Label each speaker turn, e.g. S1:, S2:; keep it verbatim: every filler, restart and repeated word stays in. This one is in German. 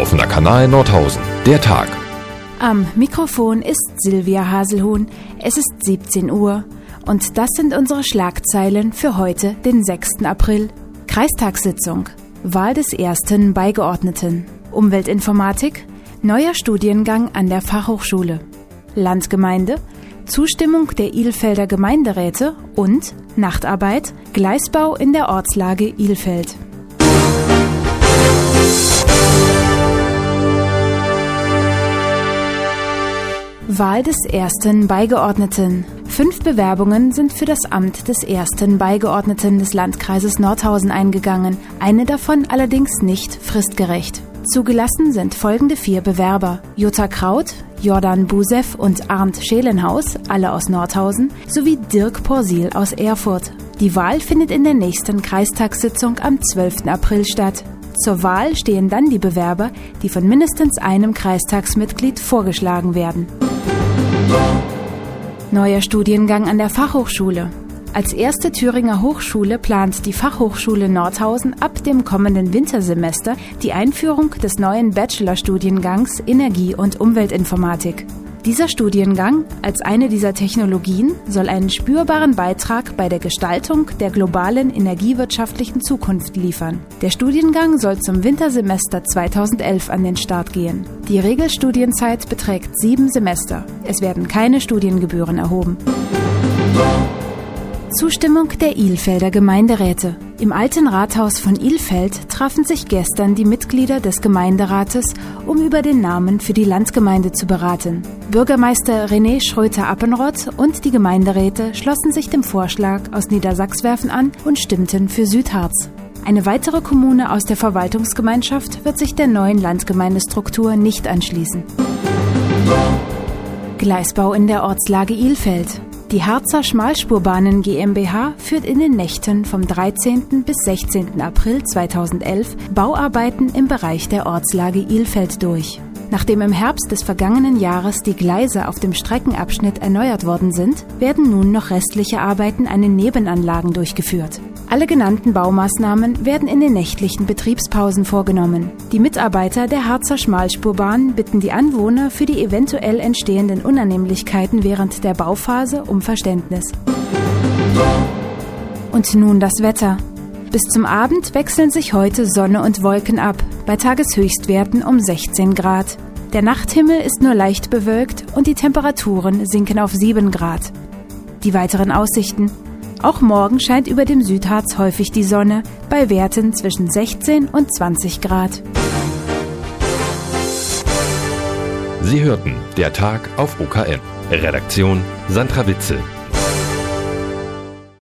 S1: Offener Kanal Nordhausen. Der Tag.
S2: Am Mikrofon ist Silvia Haselhuhn. Es ist siebzehn Uhr und das sind unsere Schlagzeilen für heute, den sechsten April. Kreistagssitzung, Wahl des ersten Beigeordneten, Umweltinformatik, neuer Studiengang an der Fachhochschule, Landgemeinde, Zustimmung der Ilfelder Gemeinderäte und Nachtarbeit, Gleisbau in der Ortslage Ilfeld. Wahl des ersten Beigeordneten. Fünf Bewerbungen sind für das Amt des ersten Beigeordneten des Landkreises Nordhausen eingegangen, eine davon allerdings nicht fristgerecht. Zugelassen sind folgende vier Bewerber: Jutta Kraut, Jordan Busev und Arndt Schelenhaus, alle aus Nordhausen, sowie Dirk Porsil aus Erfurt. Die Wahl findet in der nächsten Kreistagssitzung am zwölften April statt. Zur Wahl stehen dann die Bewerber, die von mindestens einem Kreistagsmitglied vorgeschlagen werden. Neuer Studiengang an der Fachhochschule. Als erste Thüringer Hochschule plant die Fachhochschule Nordhausen ab dem kommenden Wintersemester die Einführung des neuen Bachelorstudiengangs Energie- und Umweltinformatik. Dieser Studiengang als eine dieser Technologien soll einen spürbaren Beitrag bei der Gestaltung der globalen energiewirtschaftlichen Zukunft liefern. Der Studiengang soll zum Wintersemester zweitausendelf an den Start gehen. Die Regelstudienzeit beträgt sieben Semester. Es werden keine Studiengebühren erhoben. Zustimmung der Ilfelder Gemeinderäte. Im alten Rathaus von Ilfeld trafen sich gestern die Mitglieder des Gemeinderates, um über den Namen für die Landgemeinde zu beraten. Bürgermeister René Schröter-Appenroth und die Gemeinderäte schlossen sich dem Vorschlag aus Niedersachswerfen an und stimmten für Südharz. Eine weitere Kommune aus der Verwaltungsgemeinschaft wird sich der neuen Landgemeindestruktur nicht anschließen. Gleisbau in der Ortslage Ilfeld. Die Harzer Schmalspurbahnen GmbH führt in den Nächten vom dreizehnten bis sechzehnten April zweitausendelf Bauarbeiten im Bereich der Ortslage Ilfeld durch. Nachdem im Herbst des vergangenen Jahres die Gleise auf dem Streckenabschnitt erneuert worden sind, werden nun noch restliche Arbeiten an den Nebenanlagen durchgeführt. Alle genannten Baumaßnahmen werden in den nächtlichen Betriebspausen vorgenommen. Die Mitarbeiter der Harzer Schmalspurbahn bitten die Anwohner für die eventuell entstehenden Unannehmlichkeiten während der Bauphase um Verständnis. Und nun das Wetter. Bis zum Abend wechseln sich heute Sonne und Wolken ab, bei Tageshöchstwerten um sechzehn Grad. Der Nachthimmel ist nur leicht bewölkt und die Temperaturen sinken auf sieben Grad. Die weiteren Aussichten. Auch morgen scheint über dem Südharz häufig die Sonne, bei Werten zwischen sechzehn und zwanzig Grad.
S1: Sie hörten der Tag auf O K M. Redaktion Sandra Witzel.